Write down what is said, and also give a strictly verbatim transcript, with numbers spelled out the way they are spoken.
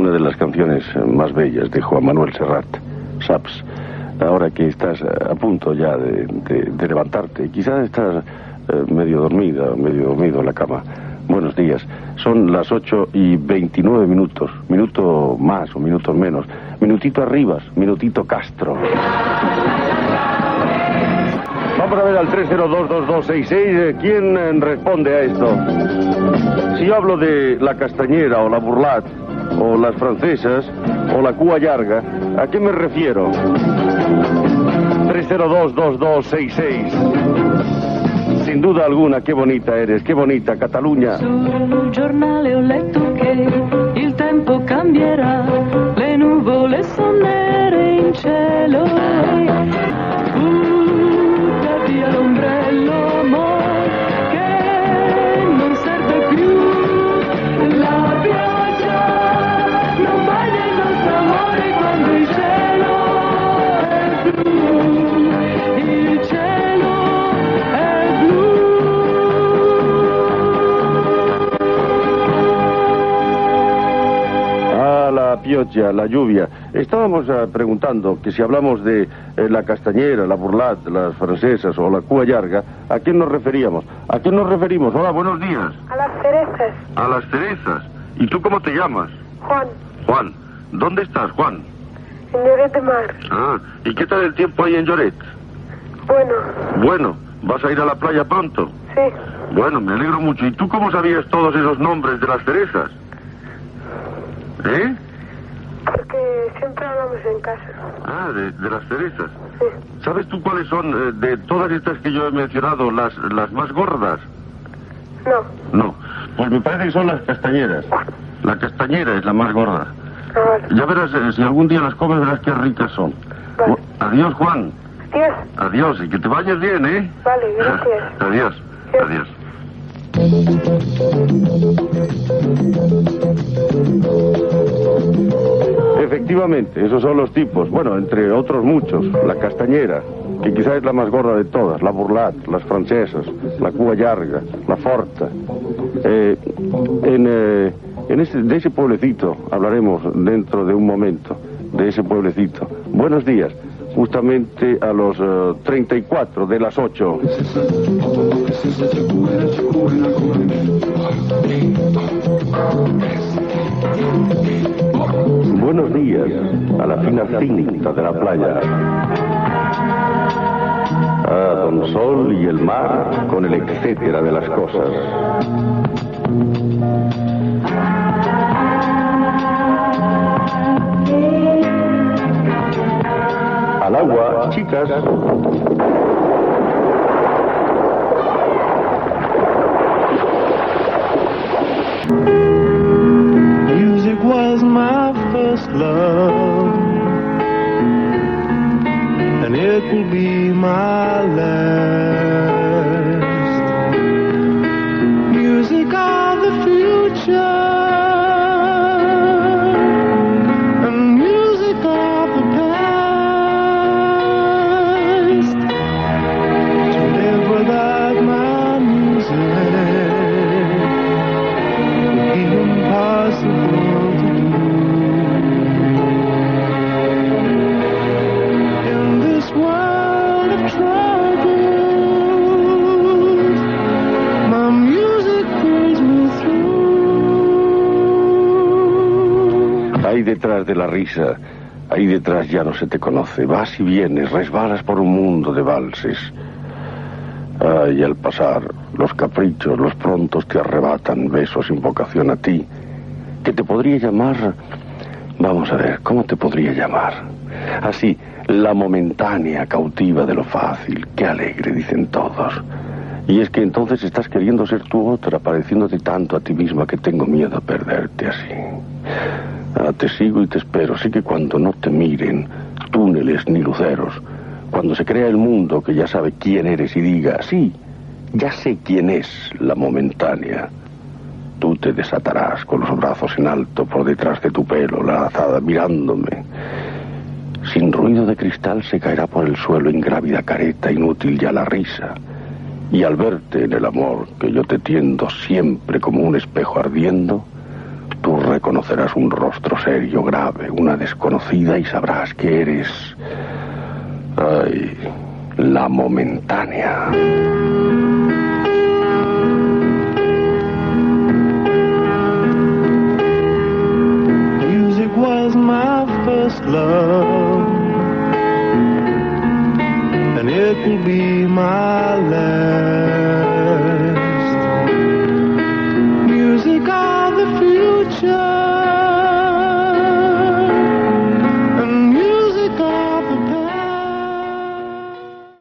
una de las canciones más bellas de Juan Manuel Serrat, Saps. Ahora que estás a punto ya de, de, de levantarte, quizás estás eh, medio dormida, medio dormido en la cama. Buenos días. Son las ocho y veintinueve minutos. Minuto más o minutos menos. Minutito Arribas, minutito Castro. Vamos a ver al tres cero dos, dos dos seis seis. ¿Quién responde a esto? Si yo hablo de la castañera o la burlat, o las francesas, o la cua llarga, ¿a qué me refiero? tres cero dos, dos dos seis seis. Sin duda alguna, qué bonita eres, qué bonita Cataluña. Sul giornale ho letto che il tempo cambierà, le nuvole son nere in cielo. Butta via l'ombrello, amor, che non serve più. La pioggia non bagna il nostro amore quando il cielo è blu. Il cielo è blu. La pioggia, la lluvia. Estábamos uh, preguntando que si hablamos de eh, la castañera, la burlat, las francesas o la cua llarga, ¿a quién nos referíamos? ¿A quién nos referimos? Hola, buenos días. A las cerezas. A las cerezas. ¿Y tú cómo te llamas? Juan, Juan. ¿Dónde estás, Juan? en Lloret de Mar. Ah, ¿y qué tal el tiempo ahí en Lloret? Bueno, Bueno, ¿vas a ir a la playa pronto? sí. Bueno, me alegro mucho. ¿Y tú cómo sabías todos esos nombres de las cerezas? ¿Eh? Porque siempre hablamos en casa. Ah, de, de las cerezas. Sí. ¿Sabes tú cuáles son, eh, de todas estas que yo he mencionado, las, las más gordas? No. No. Pues me parece que son las castañeras. La castañera es la más gorda. Ah, vale. Ya verás, eh, si algún día las comes, verás qué ricas son. Vale. Bu- Adiós, Juan. Adiós. Adiós, y que te vayas bien, ¿eh? Vale, gracias. Adiós. Sí. Adiós. Efectivamente, esos son los tipos. Bueno, entre otros muchos. La castañera, que quizás es la más gorda de todas. La burlat, las francesas, la cua llarga, la forta. Eh, en, eh, en ese, de ese pueblecito hablaremos dentro de un momento. De ese pueblecito. Buenos días. Justamente a los uh, treinta y cuatro de las ocho. Buenos días a la fina cinta de la playa. A Don Sol y el mar con el etcétera de las cosas. Al agua, chicas. Music was my first love, and it will be my last. Music of the future. Ahí detrás de la risa, ahí detrás ya no se te conoce. Vas y vienes, resbalas por un mundo de valses. Ay, al pasar, los caprichos, los prontos te arrebatan besos, invocación a ti. ¿Qué te podría llamar? Vamos a ver, ¿cómo te podría llamar? Así, la momentánea cautiva de lo fácil. Qué alegre, dicen todos. Y es que entonces estás queriendo ser tú otra, pareciéndote tanto a ti misma que tengo miedo a perderte así. Ah, te sigo y te espero. Sé que cuando no te miren túneles ni luceros, cuando se crea el mundo que ya sabe quién eres y diga, sí, ya sé quién es la momentánea, tú te desatarás con los brazos en alto por detrás de tu pelo, la azada mirándome. Sin ruido de cristal se caerá por el suelo ingrávida careta, inútil ya la risa. Y al verte en el amor que yo te tiendo siempre como un espejo ardiendo, tu reconocerás un rostro serio, grave, una desconocida y sabrás que eres... Ay, la momentánea. Music was my first love, and it will be my last.